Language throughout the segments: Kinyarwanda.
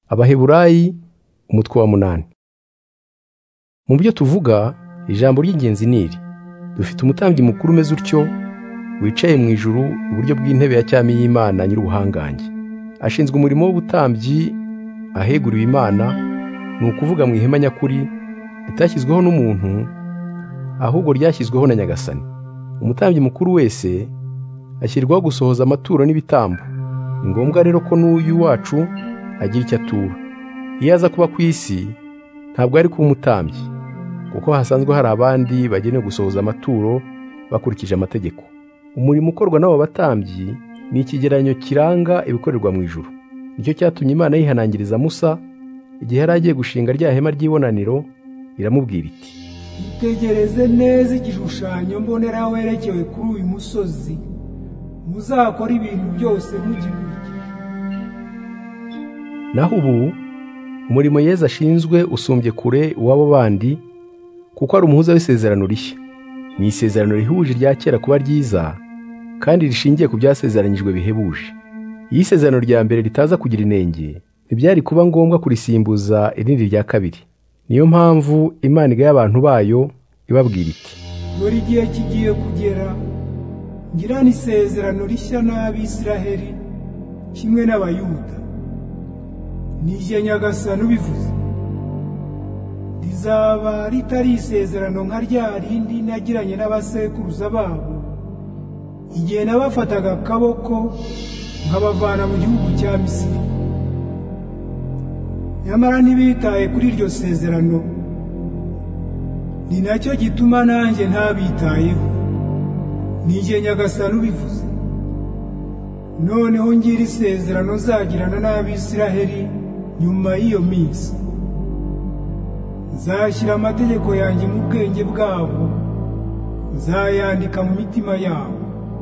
Abaheburayi umutwe wa 8. Mu byo tuvuga ijambo ry'ingenzi niri: dufite umutambyi mukuru umeze utyo, wicaye mu ijuru iburyo bw'intebe ya cyami y'Imana nyir'ubuhangange. Ashinzwe umurimo w'ubutambyi aheguriwe Imana, ni ukuvuga mu ihema nyakuri ritashyizweho n'umuntu, ahubwo ryashyizweho na Nyagasani. Umutambyi mukuru wese ashyirwaho gusohoza amaturo n'ibitambo. Ni ngombwa rero ko n'uyu wacu agira icyo atura. Iyo aza kuba ku isi ntabwo ari kuba umutambyi, kuko hasanzwe hari abandi bagenewe gusohoza amaturo bakurikije amategeko. Umurimo ukorwa n'abo batambyi ni ikigereranyo kiranga ibikorerwa mu ijuru. Nicyo cyatumye Imana yihanangiriza Musa igihe yari agiye gushinga rya hema ry'ibonaniro, iramubwira iti: itegereze neza igishushanyo mbonera werekewe kuri uyu musozi, muzakora ibintu byose mugikurikije. Naho ubu umurimo Yesu ashinzwe usumbye kure uw'abo bandi, kuko ari umuhuza w'isezerano rishya. Ni isezerano rihuje irya kera kuba ryiza, kandi rishingiye ku byasezeranyijwe bihebuje. Iyo isezerano rya mbere ritaza kugira inenge, ntibyari kuba ngombwa kurisimbuza irindi rya kabiri. Niyo mpamvu Imana igaye abantu bayo ibabwira iti: dore igihe kigiye kugera, ngirana isezerano rishya n'Abisiraheli kimwe n'Abayuda. Ni jye Nyagasani ubivuze. Rizaba ritari isezerano nka rya rindi nagiranye n'abasekuruza babo, igihe nabafataga akaboko nkabavana mu gihugu cya Misiri. Nyamara ntibitaye kuri iryo sezerano, ni nacyo gituma nanjye ntabitayeho. Ni jye Nyagasani ubivuze. Noneho ngira isezerano nzagirana n'Abisiraheli nyuma y'iyo minsi. Nzashyira amategeko yanjye mu bwenge bwabo, nzayandika mu mitima yabo.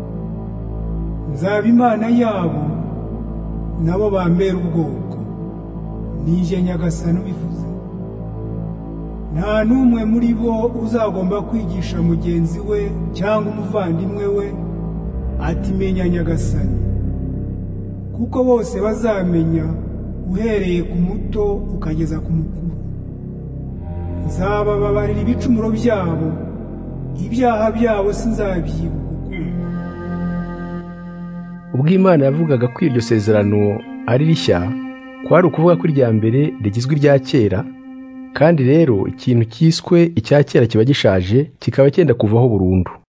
Nzaba Imana yabo, nabo bambera ubwoko. Ni jye Nyagasani ubivuze. Nta n'umwe muri bo uzagomba kwigisha mugenzi we cyangwa umuvandimwe we ati menya Nyagasani, kuko bose bazamenya, uhereye ku muto ukageza ku mukuru. Nzabababarira ibicumuro byabo, ibyaha byabo sinzabyibuka. Ubwo Imana yavugaga ko iryo sezerano ari rishya, kwari ukuvuga ko irya mbere rigizwe irya kera, kandi rero ikintu cyiswe icya kera kiba gishaje, kikaba cyenda kuvaho burundu.